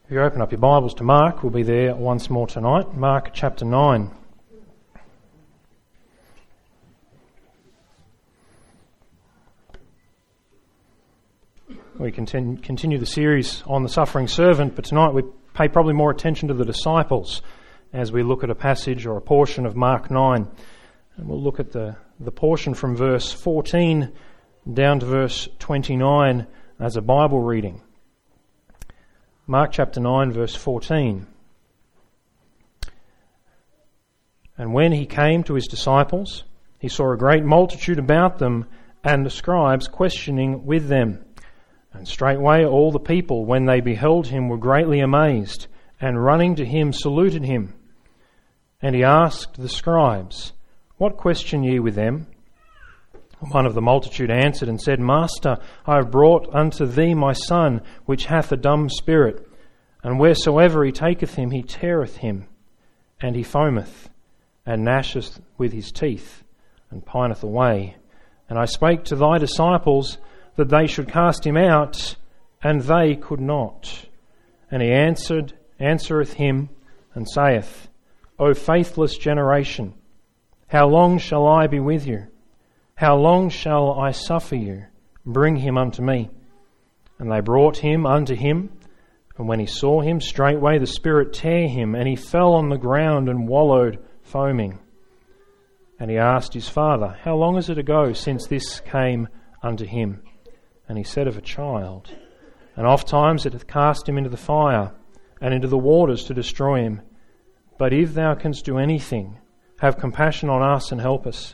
If you open up your Bibles to Mark, we'll be there once more tonight. Mark chapter 9. We continue the series on the suffering servant, but tonight we pay probably more attention to the disciples as we look at a passage or a portion of Mark 9. And we'll look at the portion from verse 14 down to verse 29 as a Bible reading. Mark chapter 9 verse 14. And when he came to his disciples, he saw a great multitude about them, and the scribes questioning with them. And straightway all the people, when they beheld him, were greatly amazed, and running to him saluted him. And he asked the scribes, What question ye with them? One of the multitude answered and said, Master, I have brought unto thee my son, which hath a dumb spirit. And wheresoever he taketh him, he teareth him, and he foameth, and gnasheth with his teeth, and pineth away. And I spake to thy disciples that they should cast him out, and they could not. And he answereth him, and saith, O faithless generation, how long shall I be with you? How long shall I suffer you? Bring him unto me. And they brought him unto him. And when he saw him, straightway the spirit tare him, and he fell on the ground and wallowed, foaming. And he asked his father, How long is it ago since this came unto him? And he said, Of a child. And ofttimes it hath cast him into the fire, and into the waters to destroy him. But if thou canst do anything, have compassion on us and help us.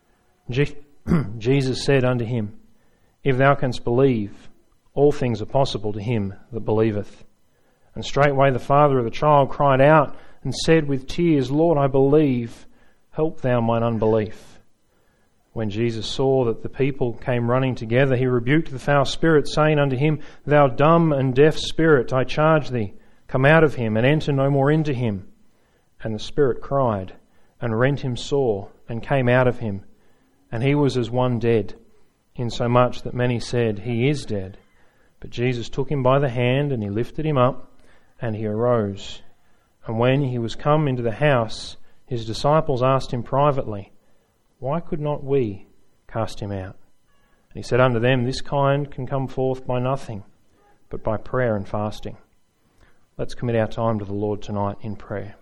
Jesus said unto him, If thou canst believe, all things are possible to him that believeth. And straightway the father of the child cried out and said with tears, Lord, I believe, help thou mine unbelief. When Jesus saw that the people came running together, he rebuked the foul spirit, saying unto him, Thou dumb and deaf spirit, I charge thee, come out of him, and enter no more into him. And the spirit cried, and rent him sore, and came out of him. And he was as one dead, insomuch that many said, He is dead. But Jesus took him by the hand, and he lifted him up, and he arose. And when he was come into the house, his disciples asked him privately, Why could not we cast him out? And he said unto them, This kind can come forth by nothing, but by prayer and fasting. Let's commit our time to the Lord tonight in prayer.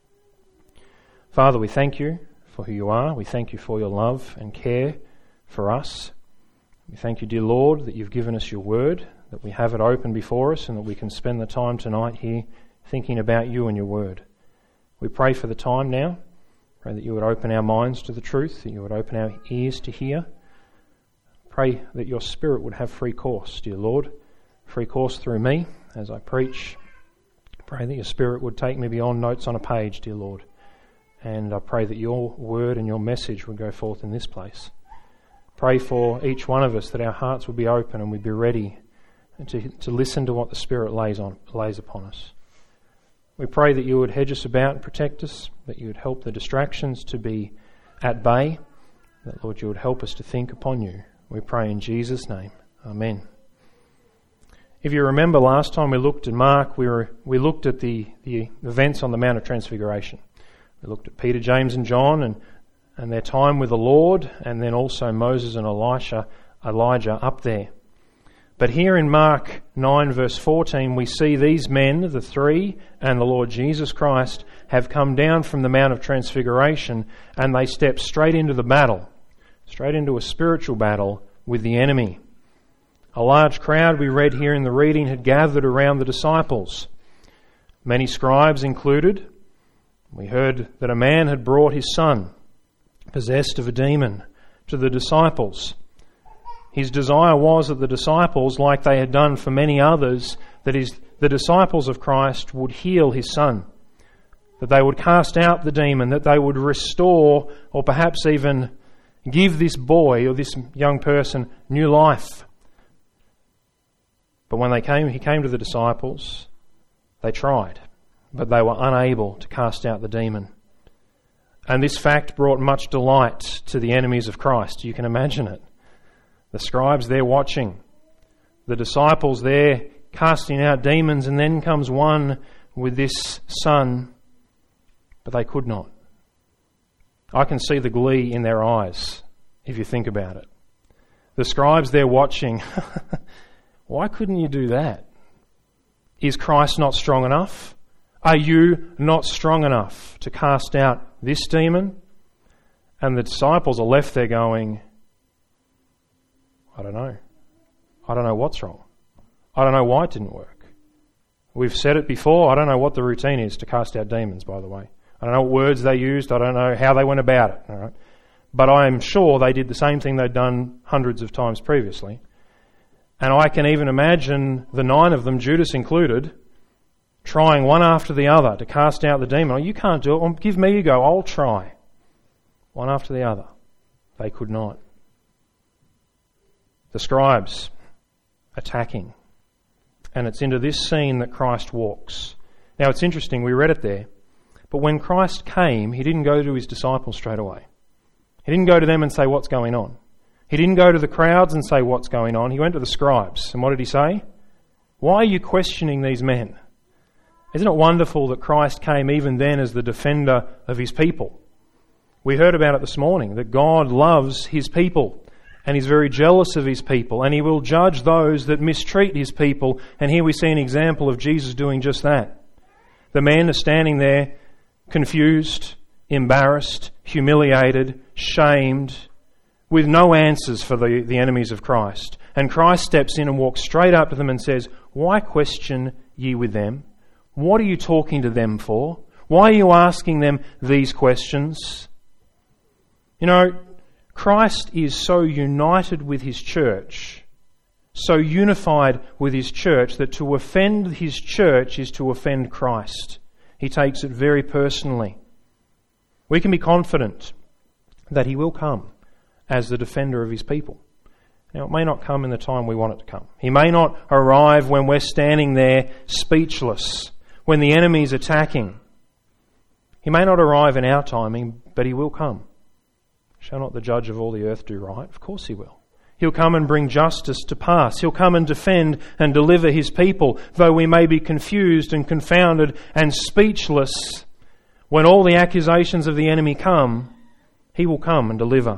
Father, we thank you for who you are. We thank you for your love and care for us. We thank you, dear Lord, that you've given us your word, that we have it open before us, and that we can spend the time tonight here thinking about you and your word. We pray for the time now. Pray that you would open our minds to the truth, that you would open our ears to hear. Pray that your Spirit would have free course, dear Lord, free course through me as I preach. Pray that your Spirit would take me beyond notes on a page, dear Lord. And I pray that your word and your message would go forth in this place. Pray for each one of us that our hearts would be open and we'd be ready to listen to what the Spirit lays upon us. We pray that you would hedge us about and protect us, that you would help the distractions to be at bay, that, Lord, you would help us to think upon you. We pray in Jesus' name. Amen. If you remember last time we looked at Mark, we looked at the events on the Mount of Transfiguration. We looked at Peter, James and John and their time with the Lord, and then also Moses and Elijah up there. But here in Mark 9 verse 14 we see these men, the three, and the Lord Jesus Christ have come down from the Mount of Transfiguration, and they step straight into the battle, straight into a spiritual battle with the enemy. A large crowd, we read here in the reading, had gathered around the disciples. Many scribes included. We heard that a man had brought his son, possessed of a demon, to the disciples. His desire was that the disciples, like they had done for many others, that the disciples of Christ would heal his son, that they would cast out the demon, that they would restore or perhaps even give this boy or this young person new life. But when he came to the disciples, they tried, but they were unable to cast out the demon. And this fact brought much delight to the enemies of Christ. You can imagine it. The scribes there watching, the disciples there casting out demons, and then comes one with this son, but they could not. I can see the glee in their eyes, if you think about it. The scribes, they're watching. Why couldn't you do that? Is Christ not strong enough? Are you not strong enough to cast out this demon? And the disciples are left there going, I don't know. I don't know what's wrong. I don't know why it didn't work. We've said it before. I don't know what the routine is to cast out demons, by the way. I don't know what words they used. I don't know how they went about it. All right? But I'm sure they did the same thing they'd done hundreds of times previously. And I can even imagine the 9 of them, Judas included, trying one after the other to cast out the demon. Oh, you can't do it. Well, give me a go. I'll try. One after the other. They could not. The scribes attacking. And it's into this scene that Christ walks. Now it's interesting, we read it there. But when Christ came, he didn't go to his disciples straight away. He didn't go to them and say, what's going on? He didn't go to the crowds and say, what's going on? He went to the scribes. And what did he say? Why are you questioning these men? Isn't it wonderful that Christ came even then as the defender of his people? We heard about it this morning, that God loves his people. And he's very jealous of his people, and he will judge those that mistreat his people. And here we see an example of Jesus doing just that. The men are standing there confused, embarrassed, humiliated, shamed, with no answers for the enemies of Christ. And Christ steps in and walks straight up to them and says, why question ye with them? What are you talking to them for? Why are you asking them these questions? You know, Christ is so united with his church, so unified with his church, that to offend his church is to offend Christ. He takes it very personally. We can be confident that he will come as the defender of his people. Now, it may not come in the time we want it to come. He may not arrive when we're standing there speechless, when the enemy's attacking. He may not arrive in our timing, but he will come. Shall not the judge of all the earth do right? Of course he will. He'll come and bring justice to pass. He'll come and defend and deliver his people, though we may be confused and confounded and speechless. When all the accusations of the enemy come, he will come and deliver.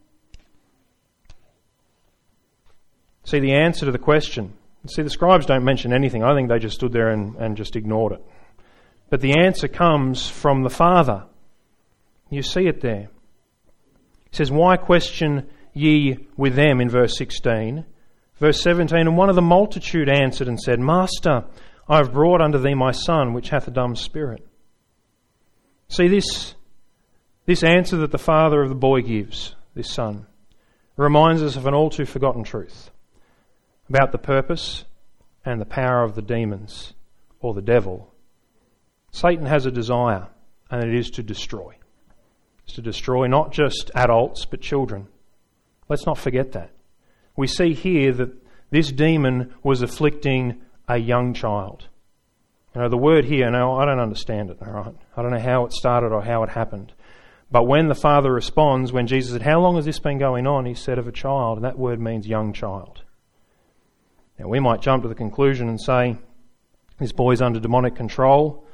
See, the answer to the question. See, the scribes don't mention anything. I think they just stood there and just ignored it. But the answer comes from the Father. You see it there. It says, why question ye with them, in verse 16. Verse 17, and one of the multitude answered and said, Master, I have brought unto thee my son, which hath a dumb spirit. See, this answer that the father of the boy gives, this son, reminds us of an all too forgotten truth about the purpose and the power of the demons, or the devil. Satan has a desire, and it is to destroy. It's to destroy not just adults, but children. Let's not forget that. We see here that this demon was afflicting a young child. You know, the word here, now I don't understand it, all right? I don't know how it started or how it happened. But when the father responds, when Jesus said, how long has this been going on? He said of a child, and that word means young child. Now we might jump to the conclusion and say, this boy's under demonic control.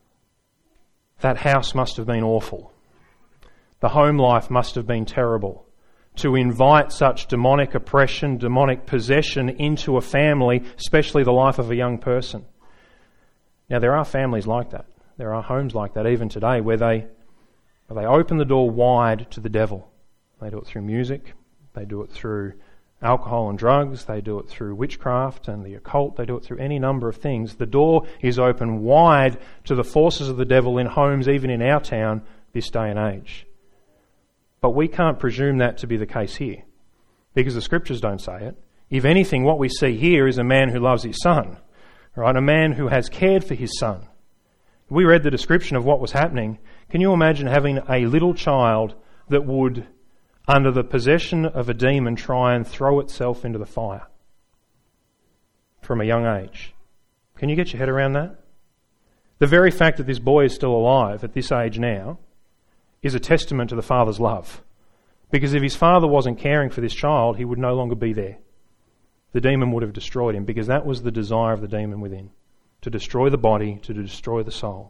That house must have been awful. The home life must have been terrible. To invite such demonic oppression, demonic possession into a family, especially the life of a young person. Now there are families like that. There are homes like that even today where they open the door wide to the devil. They do it through music. They do it through alcohol and drugs. They do it through witchcraft and the occult. They do it through any number of things. The door is open wide to the forces of the devil in homes, even in our town, this day and age. But we can't presume that to be the case here, because the scriptures don't say it. If anything, what we see here is a man who loves his son, right? A man who has cared for his son. We read the description of what was happening. Can you imagine having a little child that would, under the possession of a demon, try and throw itself into the fire from a young age? Can you get your head around that? The very fact that this boy is still alive at this age now is a testament to the father's love. Because if his father wasn't caring for this child, he would no longer be there. the demon would have destroyed him, because that was the desire of the demon within, to destroy the body, to destroy the soul.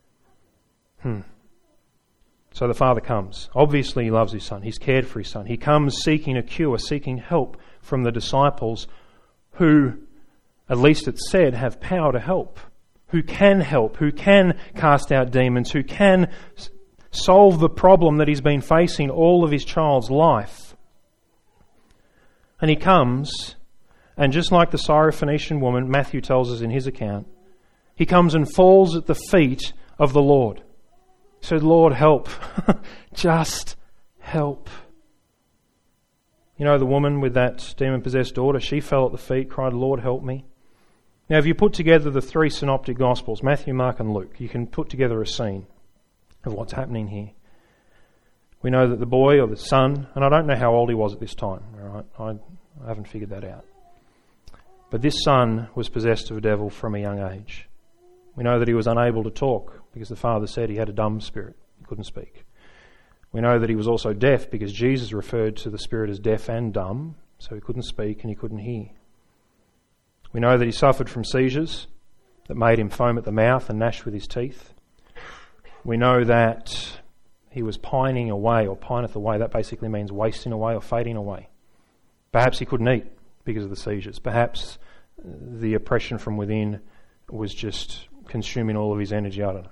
So the Father comes. Obviously he loves his Son. He's cared for his Son. He comes seeking a cure, seeking help from the disciples who, at least it's said, have power to help, who can cast out demons, who can solve the problem that he's been facing all of his child's life. And he comes, and just like the Syrophoenician woman, Matthew tells us in his account, he comes and falls at the feet of the Lord. He said, Lord, help. Just help. You know, the woman with that demon-possessed daughter, she fell at the feet, cried, Lord, help me. Now, if you put together the three synoptic Gospels, Matthew, Mark and Luke, you can put together a scene of what's happening here. We know that the boy, or the son, and I don't know how old he was at this time, all right? I haven't figured that out. But this son was possessed of a devil from a young age. We know that he was unable to talk because the Father said he had a dumb spirit. He couldn't speak. We know that he was also deaf because Jesus referred to the spirit as deaf and dumb, so he couldn't speak and he couldn't hear. We know that he suffered from seizures that made him foam at the mouth and gnash with his teeth. We know that he was pining away, or pineth away. That basically means wasting away or fading away. Perhaps he couldn't eat because of the seizures. Perhaps the oppression from within was just consuming all of his energy. I don't know.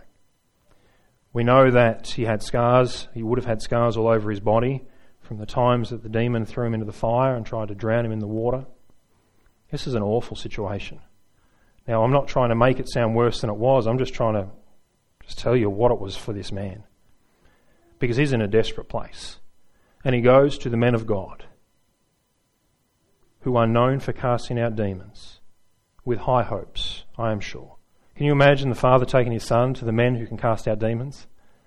We know that he had scars. He would have had scars all over his body from the times that the demon threw him into the fire and tried to drown him in the water. This is an awful situation. Now, I'm not trying to make it sound worse than it was. I'm just trying to tell you what it was for this man. Because he's in a desperate place. And he goes to the men of God, who are known for casting out demons, with high hopes, I am sure. Can you imagine the Father taking his Son to the men who can cast out demons?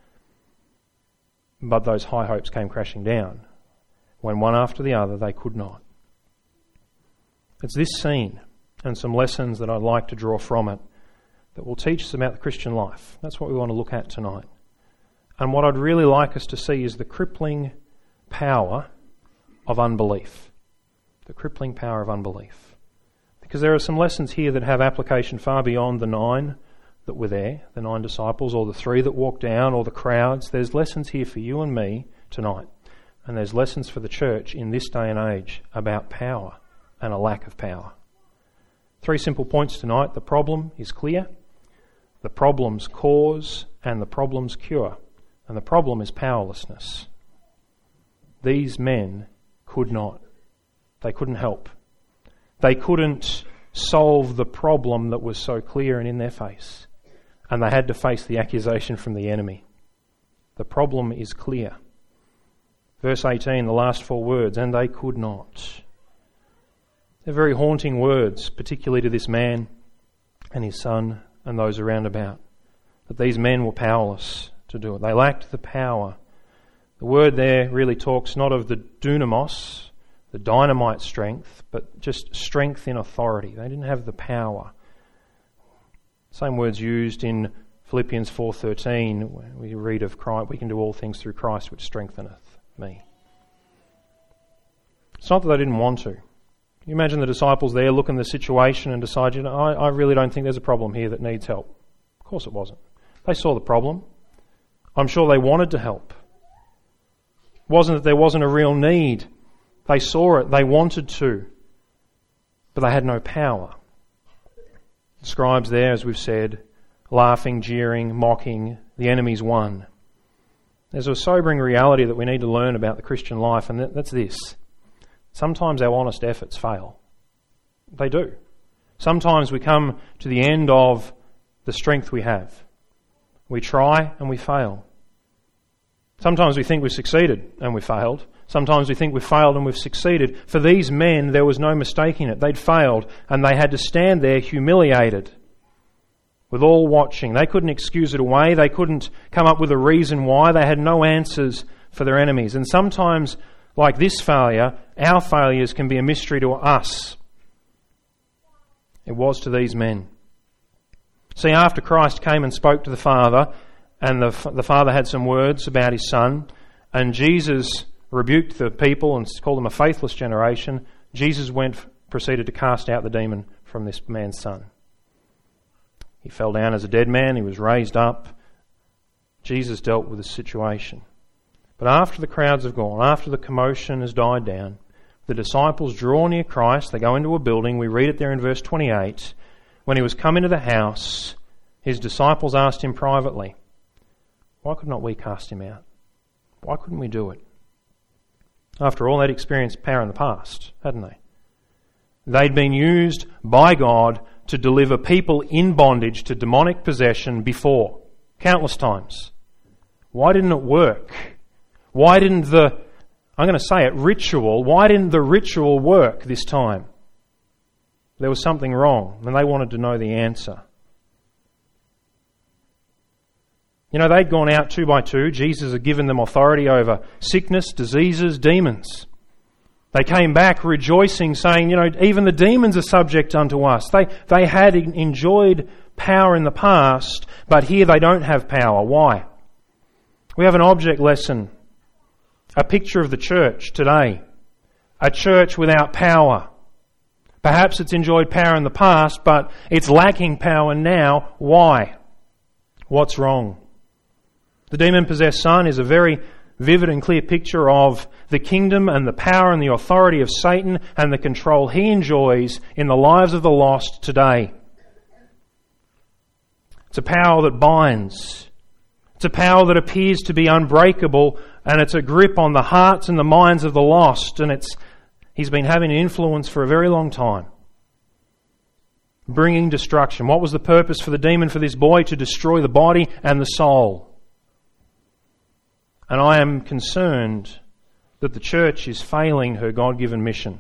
But those high hopes came crashing down when one after the other they could not. It's this scene and some lessons that I'd like to draw from it that will teach us about the Christian life. That's what we want to look at tonight. And what I'd really like us to see is the crippling power of unbelief. The crippling power of unbelief. Because there are some lessons here that have application far beyond the 9 that were there, the 9 disciples, or the 3 that walked down, or the crowds. There's lessons here for you and me tonight. And there's lessons for the church in this day and age about power and a lack of power. 3 simple points tonight. The problem is clear, the problem's cause, and the problem's cure. And the problem is powerlessness. These men could not. They couldn't help. They couldn't solve the problem that was so clear and in their face. And they had to face the accusation from the enemy. The problem is clear. Verse 18, the last 4 words, and they could not. They're very haunting words, particularly to this man and his son and those around about. That these men were powerless to do it. They lacked the power. The word there really talks not of the dunamos, the dynamite strength, but just strength in authority. They didn't have the power. Same words used in Philippians 4:13, where we read of Christ, we can do all things through Christ which strengtheneth me. It's not that they didn't want to. You imagine the disciples there look in the situation and decide, I really don't think there's a problem here that needs help. Of course it wasn't. They saw the problem. I'm sure they wanted to help. It wasn't that there wasn't a real need. They saw it. They wanted to. But they had no power. The scribes there, as we've said, laughing, jeering, mocking, the enemy's won. There's a sobering reality that we need to learn about the Christian life, and that's this. Sometimes our honest efforts fail. They do. Sometimes we come to the end of the strength we have. We try and we fail. Sometimes we think we've succeeded and we failed. Sometimes we think we've failed and we've succeeded. For these men, there was no mistaking it. They'd failed and they had to stand there humiliated with all watching. They couldn't excuse it away. They couldn't come up with a reason why. They had no answers for their enemies. And sometimes, like this failure, our failures can be a mystery to us. It was to these men. See, after Christ came and spoke to the Father, and the Father had some words about his Son, and Jesus rebuked the people and called them a faithless generation, Jesus went proceeded to cast out the demon from this man's son. He fell down as a dead man. He was raised up. Jesus dealt with the situation. But after the crowds have gone, after the commotion has died down, the disciples draw near Christ. They go into a building. We read it there in verse 28. When he was come into the house, his disciples asked him privately, "Why could not we cast him out? Why couldn't we do it?" After all, they'd experienced power in the past, hadn't they? They'd been used by God to deliver people in bondage to demonic possession before, countless times. Why didn't it work? Why didn't ritual, why didn't the ritual work this time? There was something wrong, and they wanted to know the answer. You know, they'd gone out 2 by 2. Jesus had given them authority over sickness, diseases, demons. They came back rejoicing, saying, you know, even the demons are subject unto us. They had enjoyed power in the past, but here they don't have power. Why? We have an object lesson, a picture of the church today. A church without power. Perhaps it's enjoyed power in the past, but it's lacking power now. Why? What's wrong? The demon-possessed son is a very vivid and clear picture of the kingdom and the power and the authority of Satan and the control he enjoys in the lives of the lost today. It's a power that binds. It's a power that appears to be unbreakable, and it's a grip on the hearts and the minds of the lost, and he's been having an influence for a very long time. Bringing destruction. What was the purpose for the demon for this boy? To destroy the body and the soul. And I am concerned that the church is failing her God-given mission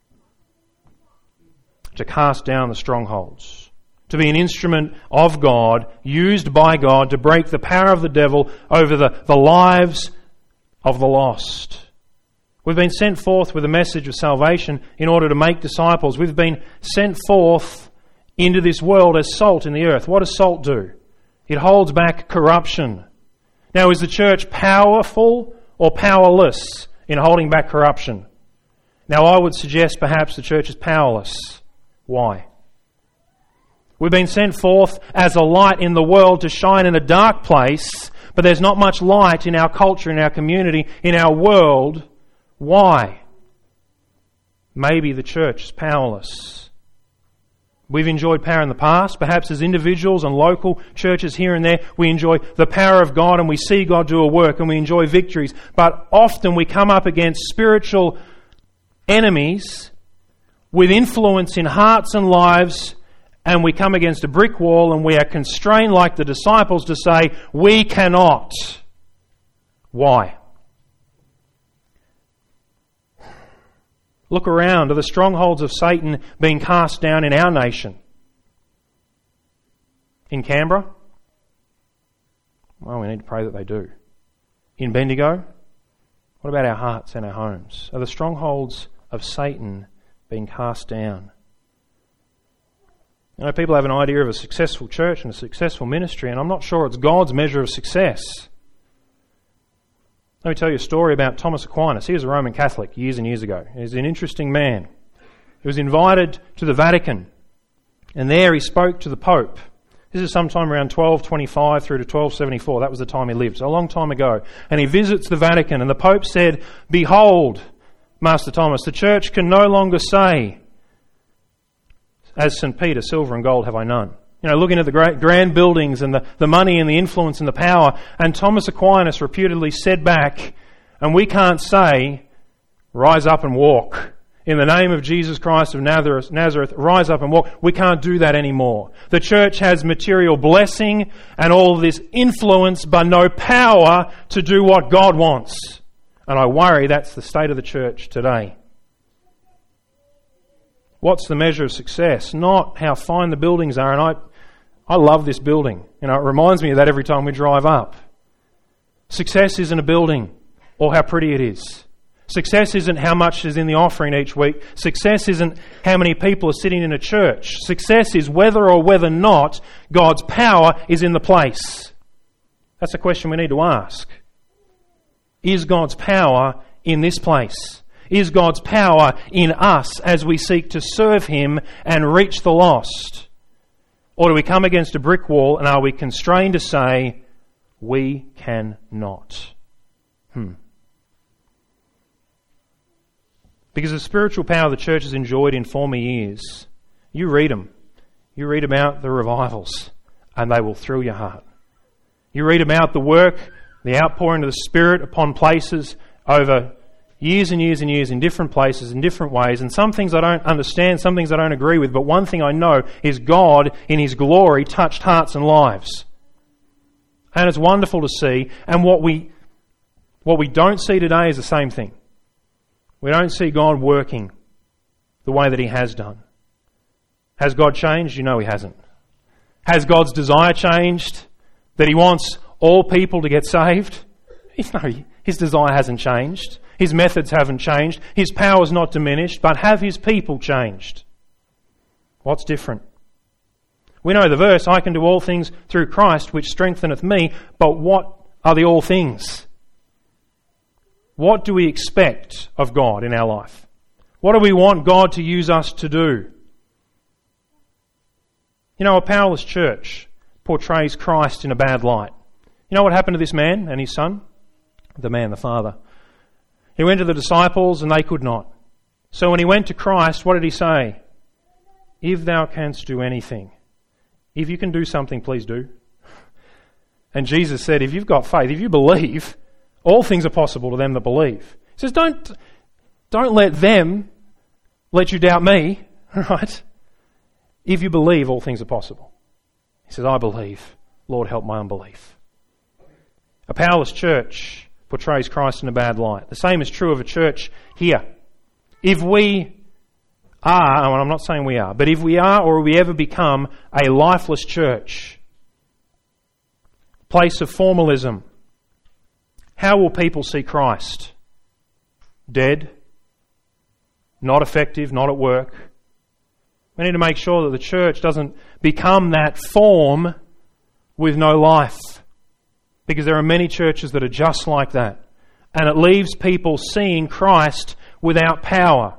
to cast down the strongholds, to be an instrument of God, used by God to break the power of the devil over the lives of the lost. We've been sent forth with a message of salvation in order to make disciples. We've been sent forth into this world as salt in the earth. What does salt do? It holds back corruption. Now, is the church powerful or powerless in holding back corruption? Now, I would suggest perhaps the church is powerless. Why? We've been sent forth as a light in the world to shine in a dark place, but there's not much light in our culture, in our community, in our world. Why? Maybe the church is powerless. We've enjoyed power in the past. Perhaps as individuals and local churches here and there, we enjoy the power of God and we see God do a work and we enjoy victories. But often we come up against spiritual enemies with influence in hearts and lives, and we come against a brick wall and we are constrained like the disciples to say, we cannot. Why? Look around. Are the strongholds of Satan being cast down in our nation? In Canberra? Well, we need to pray that they do. In Bendigo? What about our hearts and our homes? Are the strongholds of Satan being cast down? You know, people have an idea of a successful church and a successful ministry, and I'm not sure it's God's measure of success. Let me tell you a story about Thomas Aquinas. He was a Roman Catholic years and years ago. He's an interesting man. He was invited to the Vatican, and there he spoke to the Pope. This is sometime around 1225 through to 1274. That was the time he lived, so a long time ago. And he visits the Vatican, and the Pope said, "Behold, Master Thomas, the Church can no longer say, as St. Peter, silver and gold have I none." You know, looking at the great grand buildings and the money and the influence and the power. And Thomas Aquinas reputedly said back, and we can't say, rise up and walk. In the name of Jesus Christ of Nazareth, rise up and walk. We can't do that anymore. The church has material blessing and all of this influence, but no power to do what God wants. And I worry that's the state of the church today. What's the measure of success? Not how fine the buildings are. And I love this building. You know, it reminds me of that every time we drive up. Success isn't a building or how pretty it is. Success isn't how much is in the offering each week. Success isn't how many people are sitting in a church. Success is whether or whether not God's power is in the place. That's a question we need to ask. Is God's power in this place? Is God's power in us as we seek to serve Him and reach the lost? Or do we come against a brick wall and are we constrained to say, we cannot? Because the spiritual power the church has enjoyed in former years, you read them. You read about the revivals and they will thrill your heart. You read about the work, the outpouring of the Spirit upon places over years and years and years in different places, in different ways. And some things I don't understand, some things I don't agree with. But one thing I know is God, in His glory, touched hearts and lives. And it's wonderful to see. And what we don't see today is the same thing. We don't see God working the way that He has done. Has God changed? You know He hasn't. Has God's desire changed? That He wants all people to get saved? No, His desire hasn't changed. His methods haven't changed. His power is not diminished. But have His people changed? What's different? We know the verse, I can do all things through Christ which strengtheneth me. But what are the all things? What do we expect of God in our life? What do we want God to use us to do? You know, a powerless church portrays Christ in a bad light. You know what happened to this man and his son? The father. He went to the disciples and they could not. So when he went to Christ, what did he say? If thou canst do anything, if you can do something, please do. And Jesus said, if you've got faith, if you believe, all things are possible to them that believe. He says, don't let them let you doubt me, right? If you believe, all things are possible. He says, I believe. Lord, help my unbelief. A powerless church portrays Christ in a bad light. The same is true of a church here. If we are, and I'm not saying we are, but if we are or we ever become a lifeless church, place of formalism, how will people see Christ? Dead? Not effective? Not at work? We need to make sure that the church doesn't become that form with no life. Because there are many churches that are just like that. And it leaves people seeing Christ without power.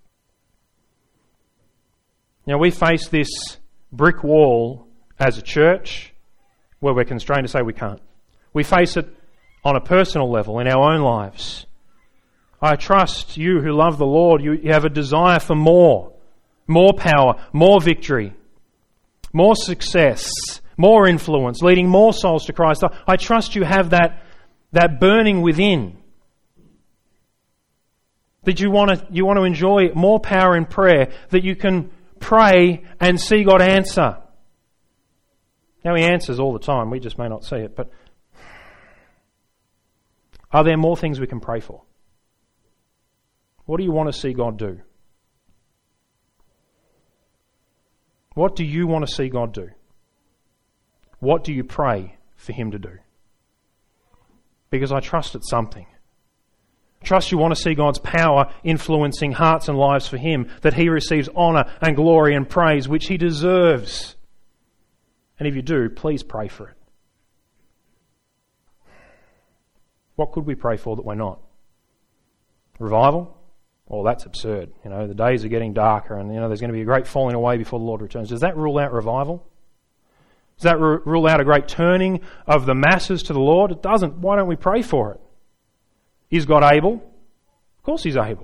Now we face this brick wall as a church where we're constrained to say we can't. We face it on a personal level in our own lives. I trust you who love the Lord, you have a desire for more power, more victory, more success, more influence, leading more souls to Christ. I trust you have that burning within. That you want to enjoy more power in prayer, that you can pray and see God answer. Now He answers all the time, we just may not see it, but are there more things we can pray for? What do you want to see God do? What do you want to see God do? What do you pray for Him to do? Because I trust it's something. I trust you want to see God's power influencing hearts and lives for Him, that He receives honour and glory and praise which He deserves. And if you do, please pray for it. What could we pray for that we're not? Revival? Well, that's absurd. The days are getting darker and, there's going to be a great falling away before the Lord returns. Does that rule out revival? Does that rule out a great turning of the masses to the Lord? It doesn't. Why don't we pray for it? Is God able? Of course He's able.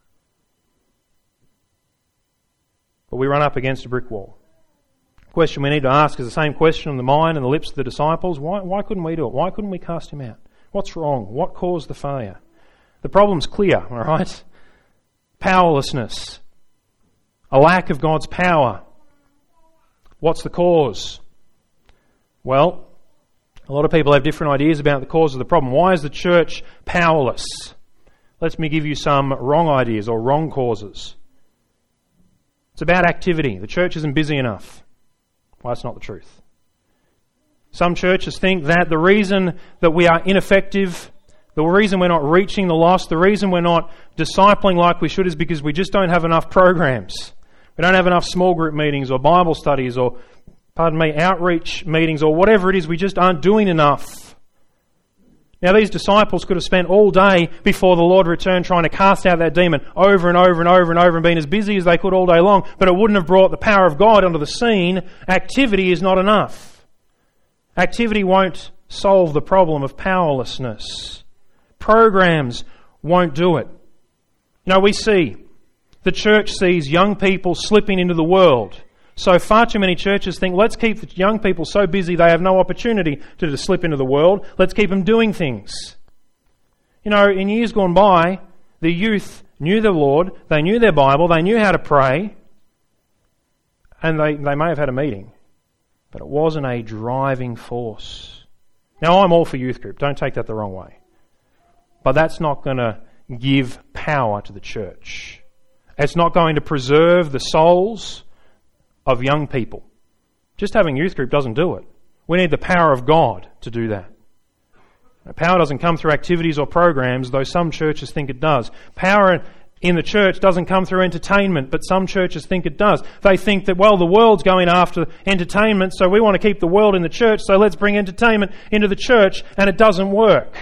But we run up against a brick wall. The question we need to ask is the same question on the mind and the lips of the disciples. Why couldn't we do it? Why couldn't we cast him out? What's wrong? What caused the failure? The problem's clear, all right? Powerlessness. A lack of God's power. What's the cause? Well, a lot of people have different ideas about the cause of the problem. Why is the church powerless? Let me give you some wrong ideas or wrong causes. It's about activity. The church isn't busy enough. Well, that's not the truth. Some churches think that the reason that we are ineffective, the reason we're not reaching the lost, the reason we're not discipling like we should is because we just don't have enough programs. We don't have enough small group meetings or Bible studies or, outreach meetings or whatever it is. We just aren't doing enough Now these disciples could have spent all day before the Lord returned trying to cast out that demon over and over and over and over and been as busy as they could all day long, but it wouldn't have brought the power of God onto the scene. Activity is not enough. Activity won't solve the problem of powerlessness. Programs won't do it. We see the church sees young people slipping into the world. So far too many churches think, let's keep the young people so busy they have no opportunity to slip into the world. Let's keep them doing things. In years gone by, the youth knew the Lord, they knew their Bible, they knew how to pray, and they may have had a meeting, but it wasn't a driving force. Now, I'm all for youth group, don't take that the wrong way. But that's not going to give power to the church. It's not going to preserve the souls of young people. Just having youth group doesn't do it. We need the power of God to do that. Power doesn't come through activities or programs, though some churches think it does. Power in the church doesn't come through entertainment, but some churches think it does. They think that, the world's going after entertainment, so we want to keep the world in the church, so let's bring entertainment into the church, and it doesn't work.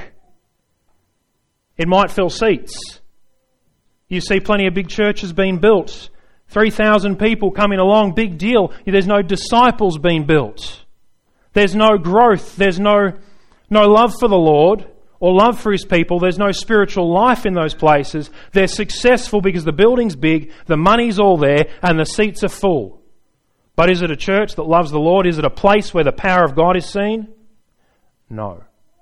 It might fill seats. You see plenty of big churches being built. 3,000 people coming along, big deal. There's no disciples being built. There's no growth. There's no love for the Lord or love for His people. There's no spiritual life in those places. They're successful because the building's big, the money's all there, and the seats are full. But is it a church that loves the Lord? Is it a place where the power of God is seen? No.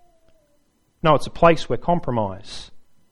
No, it's a place where compromise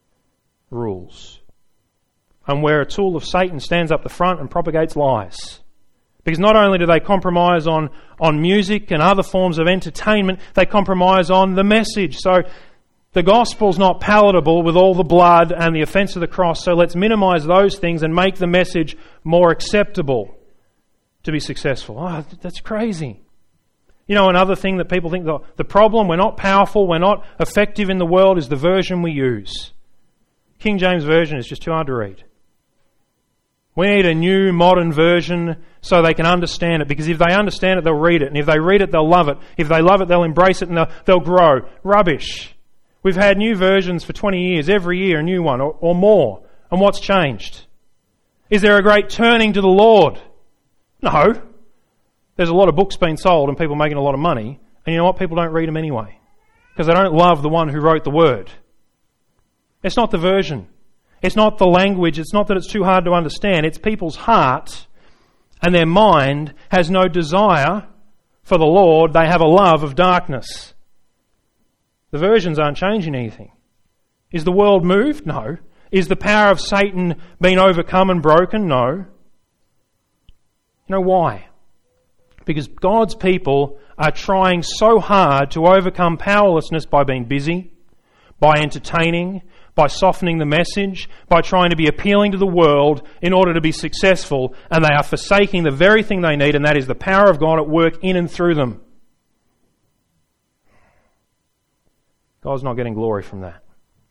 rules. And where a tool of Satan stands up the front and propagates lies. Because not only do they compromise on music and other forms of entertainment, they compromise on the message. So the gospel's not palatable with all the blood and the offence of the cross, so let's minimise those things and make the message more acceptable to be successful. Oh, that's crazy. Another thing that people think, the problem, we're not powerful, we're not effective in the world, is the version we use. King James Version is just too hard to read. We need a new modern version so they can understand it, because if they understand it, they'll read it. And if they read it, they'll love it. If they love it, they'll embrace it and they'll grow. Rubbish. We've had new versions for 20 years, every year a new one or more. And what's changed? Is there a great turning to the Lord? No. There's a lot of books being sold and people making a lot of money. And you know what? People don't read them anyway, because they don't love the one who wrote the Word. It's not the version. It's not the language. It's not that it's too hard to understand. It's people's heart and their mind has no desire for the Lord. They have a love of darkness. The versions aren't changing anything. Is the world moved? No. Is the power of Satan being overcome and broken? No. Why? Because God's people are trying so hard to overcome powerlessness by being busy, by entertaining, by softening the message, by trying to be appealing to the world in order to be successful, and they are forsaking the very thing they need, and that is the power of God at work in and through them. God's not getting glory from that.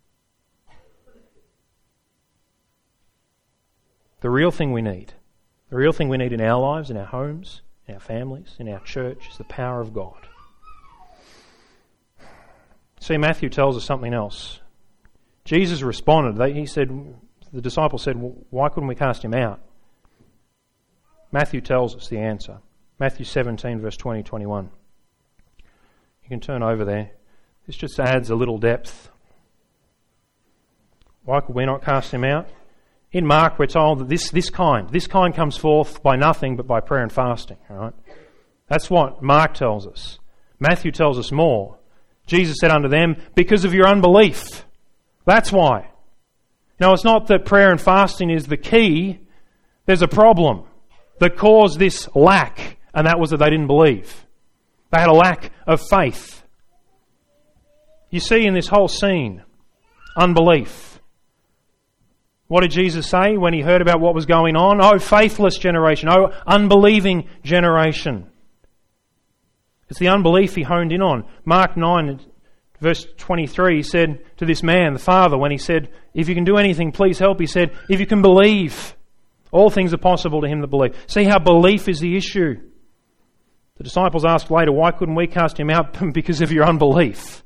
The real thing we need in our lives, in our homes, in our families, in our church, is the power of God. See, Matthew tells us something else. Jesus responded. The disciples said, why couldn't we cast him out? Matthew tells us the answer. Matthew 17, verse 20-21. You can turn over there. This just adds a little depth. Why could we not cast him out? In Mark, we're told that this kind comes forth by nothing but by prayer and fasting. All right? That's what Mark tells us. Matthew tells us more. Jesus said unto them, because of your unbelief. That's why. Now, it's not that prayer and fasting is the key. There's a problem that caused this lack, and that was that they didn't believe. They had a lack of faith. You see in this whole scene, unbelief. What did Jesus say when he heard about what was going on? Oh, faithless generation. Oh, unbelieving generation. It's the unbelief he honed in on. Mark 9, verse 23, he said to this man, the father, when he said, if you can do anything, please help, he said, if you can believe, all things are possible to him that believe. See how belief is the issue. The disciples asked later, why couldn't we cast him out? Because of your unbelief.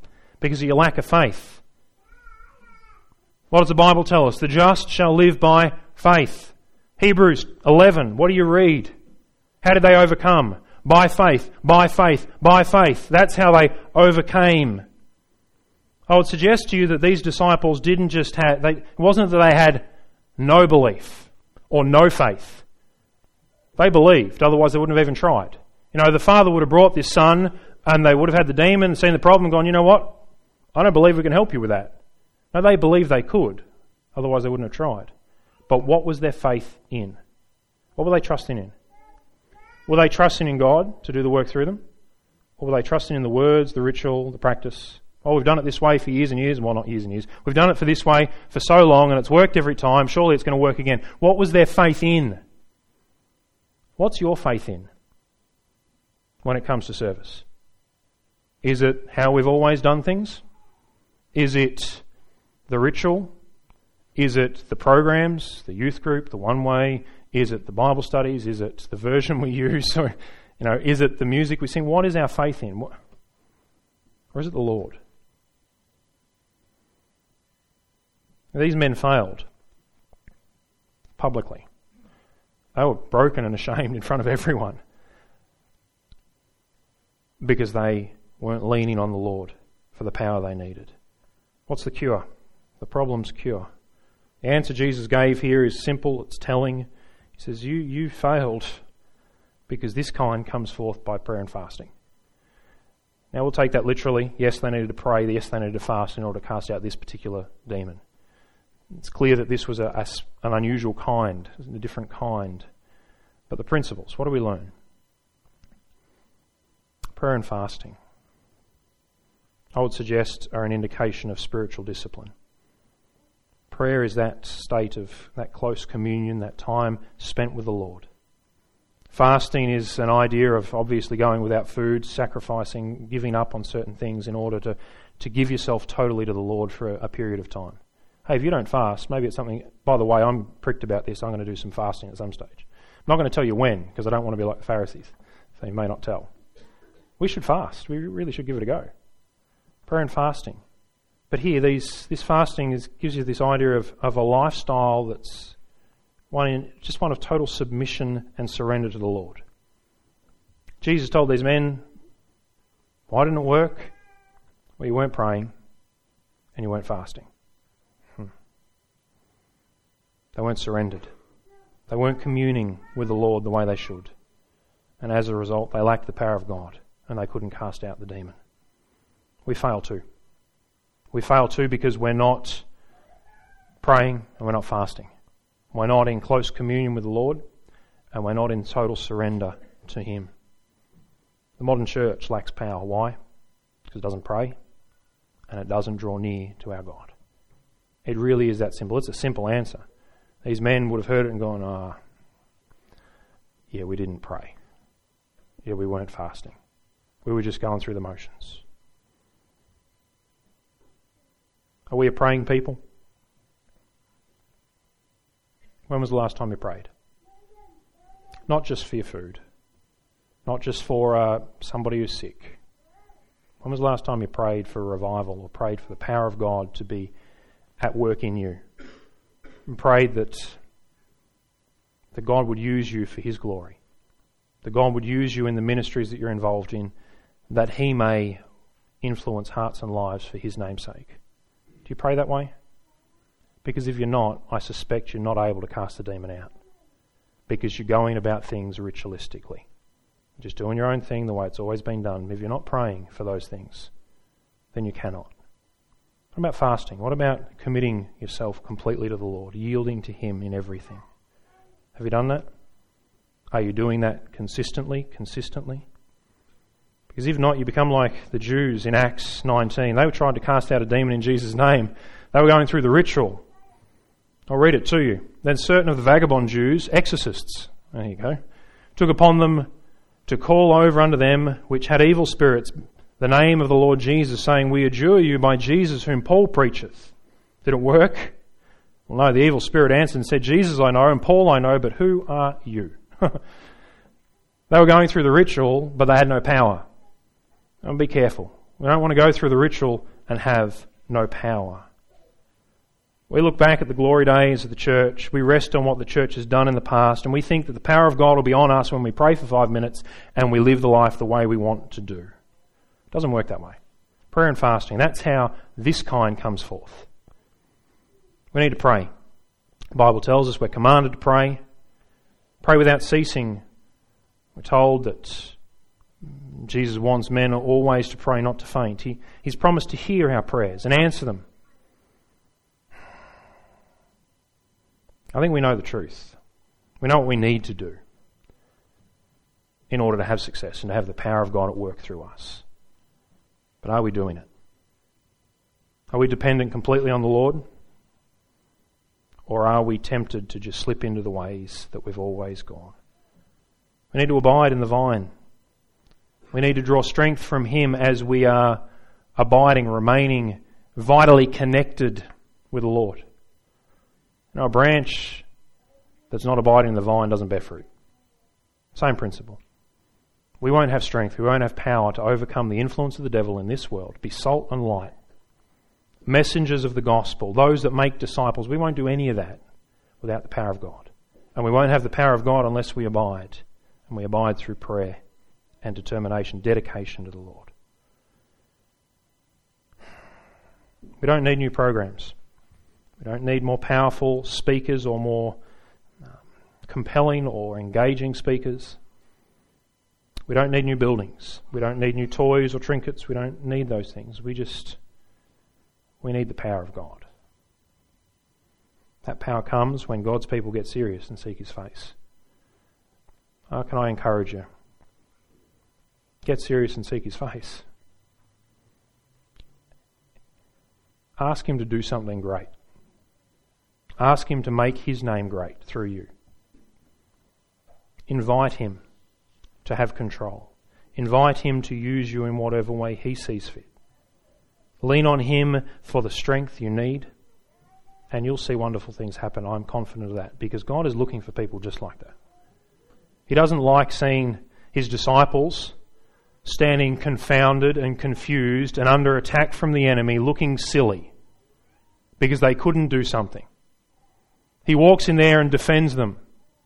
because of your lack of faith. What does the Bible tell us? The just shall live by faith. Hebrews 11, what do you read? How did they overcome? By faith, by faith, by faith. That's how they overcame. I would suggest to you that these disciples didn't just have, it wasn't that they had no belief or no faith. They believed, otherwise they wouldn't have even tried. The father would have brought this son and they would have had the demon and seen the problem and gone, you know what? I don't believe we can help you with that. No, they believed they could, otherwise they wouldn't have tried. But what was their faith in? What were they trusting in? Were they trusting in God to do the work through them? Or were they trusting in the words, the ritual, the practice? Oh, we've done it this way for years and years. Well, not years and years. We've done it for this way for so long and it's worked every time. Surely it's going to work again. What was their faith in? What's your faith in when it comes to service? Is it how we've always done things? Is it the ritual? Is it the programs, the youth group, the one way? Is it the Bible studies? Is it the version we use? Or, is it the music we sing? What is our faith in? Or is it the Lord? These men failed publicly. They were broken and ashamed in front of everyone because they weren't leaning on the Lord for the power they needed. What's the cure? The problem's cure. The answer Jesus gave here is simple, it's telling. He says, you failed because this kind comes forth by prayer and fasting. Now we'll take that literally. Yes, they needed to pray. Yes, they needed to fast in order to cast out this particular demon. It's clear that this was an unusual kind, a different kind. But the principles, what do we learn? Prayer and fasting, I would suggest, are an indication of spiritual discipline. Prayer is that state of that close communion, that time spent with the Lord. Fasting is an idea of obviously going without food, sacrificing, giving up on certain things in order to give yourself totally to the Lord for a period of time. Hey, if you don't fast, maybe it's something, by the way, I'm pricked about this, I'm going to do some fasting at some stage. I'm not going to tell you when, because I don't want to be like the Pharisees, so you may not tell. We should fast. We really should give it a go. Prayer and fasting. But here, this fasting gives you this idea of a lifestyle that's one of total submission and surrender to the Lord. Jesus told these men, why didn't it work? Well, you weren't praying and you weren't fasting. They weren't surrendered. They weren't communing with the Lord the way they should. And as a result, they lacked the power of God and they couldn't cast out the demon. We fail too. We fail too because we're not praying and we're not fasting. We're not in close communion with the Lord and we're not in total surrender to Him. The modern church lacks power. Why? Because it doesn't pray and it doesn't draw near to our God. It really is that simple. It's a simple answer. These men would have heard it and gone, yeah, we didn't pray. Yeah, we weren't fasting. We were just going through the motions. Are we a praying people? When was the last time you prayed? Not just for your food. Not just for somebody who's sick. When was the last time you prayed for a revival or prayed for the power of God to be at work in you? And prayed that God would use you for His glory. That God would use you in the ministries that you're involved in, that He may influence hearts and lives for His name's sake. Do you pray that way? Because if you're not, I suspect you're not able to cast the demon out. Because you're going about things ritualistically. Just doing your own thing the way it's always been done. If you're not praying for those things, then you cannot. What about fasting? What about committing yourself completely to the Lord, yielding to Him in everything? Have you done that? Are you doing that consistently? Because if not, you become like the Jews in Acts 19. They were trying to cast out a demon in Jesus' name. They were going through the ritual. I'll read it to you. Then certain of the vagabond Jews, exorcists, there you go, took upon them to call over unto them which had evil spirits the name of the Lord Jesus, saying, we adjure you by Jesus whom Paul preacheth. Did it work? Well, no, the evil spirit answered and said, Jesus I know and Paul I know, but who are you? They were going through the ritual, but they had no power. And be careful. We don't want to go through the ritual and have no power. We look back at the glory days of the church, we rest on what the church has done in the past, and we think that the power of God will be on us when we pray for 5 minutes and we live the life the way we want to do. It doesn't work that way. Prayer and fasting, that's how this kind comes forth. We need to pray. The Bible tells us we're commanded to pray. Pray without ceasing. We're told that Jesus wants men always to pray, not to faint. He's promised to hear our prayers and answer them. I think we know the truth. We know what we need to do in order to have success and to have the power of God at work through us. But are we doing it? Are we dependent completely on the Lord? Or are we tempted to just slip into the ways that we've always gone? We need to abide in the vine. We need to draw strength from Him as we are abiding, remaining vitally connected with the Lord. A branch that's not abiding in the vine doesn't bear fruit. Same principle. We won't have strength, we won't have power to overcome the influence of the devil in this world. Be salt and light. Messengers of the gospel, those that make disciples. We won't do any of that without the power of God. And we won't have the power of God unless we abide. And we abide through prayer and determination, dedication to the Lord. We don't need new programs. We don't need more powerful speakers or more compelling or engaging speakers. We don't need new buildings. We don't need new toys or trinkets. We don't need those things. We need the power of God. That power comes when God's people get serious and seek His face. How can I encourage you? Get serious and seek His face. Ask Him to do something great. Ask Him to make His name great through you. Invite Him to have control. Invite Him to use you in whatever way He sees fit. Lean on Him for the strength you need, and you'll see wonderful things happen. I'm confident of that, because God is looking for people just like that. He doesn't like seeing His disciples standing confounded and confused and under attack from the enemy, looking silly because they couldn't do something. He walks in there and defends them.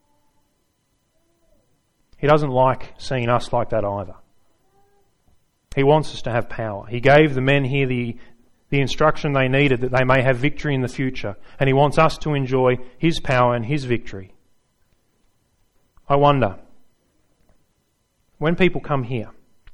He doesn't like seeing us like that either. He wants us to have power. He gave the men here the instruction they needed that they may have victory in the future, and He wants us to enjoy His power and His victory. I wonder, when people come here,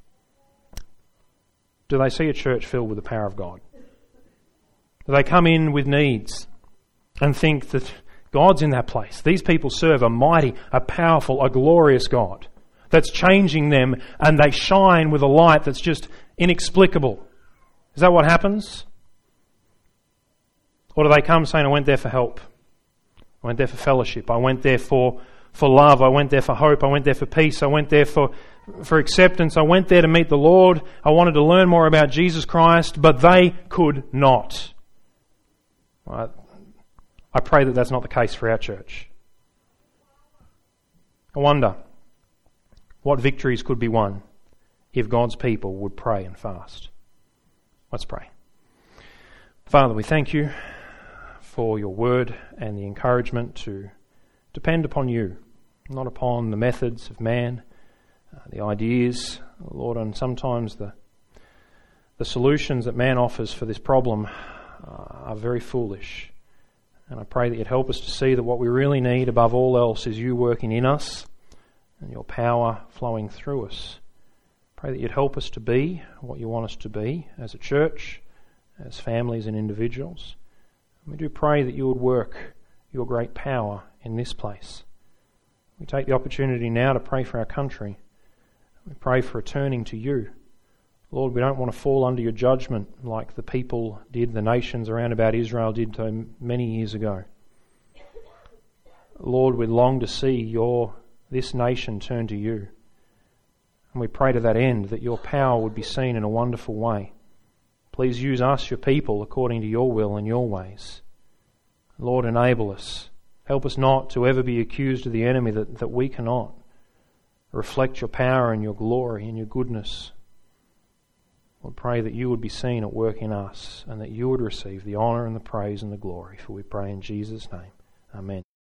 do they see a church filled with the power of God? Do they come in with needs and think that God's in that place? These people serve a mighty, a powerful, a glorious God that's changing them, and they shine with a light that's just inexplicable. Is that what happens? Or do they come saying, I went there for help, I went there for fellowship, I went there for love, I went there for hope, I went there for peace, I went there for acceptance, I went there to meet the Lord, I wanted to learn more about Jesus Christ, but they could not. I pray that that's not the case for our church. I wonder what victories could be won if God's people would pray and fast. Let's pray. Father, we thank You for Your word and the encouragement to depend upon You, not upon the methods of man, the ideas, Lord, and sometimes the solutions that man offers for this problem are very foolish. And I pray that You'd help us to see that what we really need above all else is You working in us and Your power flowing through us. Pray that You'd help us to be what You want us to be as a church, as families and individuals. And we do pray that You would work Your great power in this place. We take the opportunity now to pray for our country. We pray for a turning to You. Lord, we don't want to fall under Your judgment like the people did, the nations around about Israel did many years ago. Lord, we long to see this nation turn to You. And we pray to that end that Your power would be seen in a wonderful way. Please use us, Your people, according to Your will and Your ways. Lord, enable us. Help us not to ever be accused of the enemy that we cannot reflect Your power and Your glory and Your goodness. We pray that you would be seen at work in us and that you would receive the honour and the praise and the glory. For we pray in Jesus' name. Amen.